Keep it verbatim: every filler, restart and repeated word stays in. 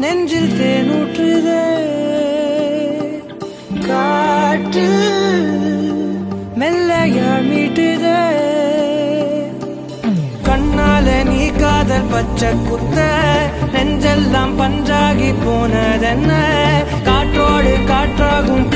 நெஞ்சில் தேனூற்றுதே காற்று மெல்லையால் மீட்டுதே கண்ணால நீ காதல் பச்சை குத்த நெஞ்செல்லாம் பஞ்சாகி போனதென்ன காற்றோடு காற்றாகும்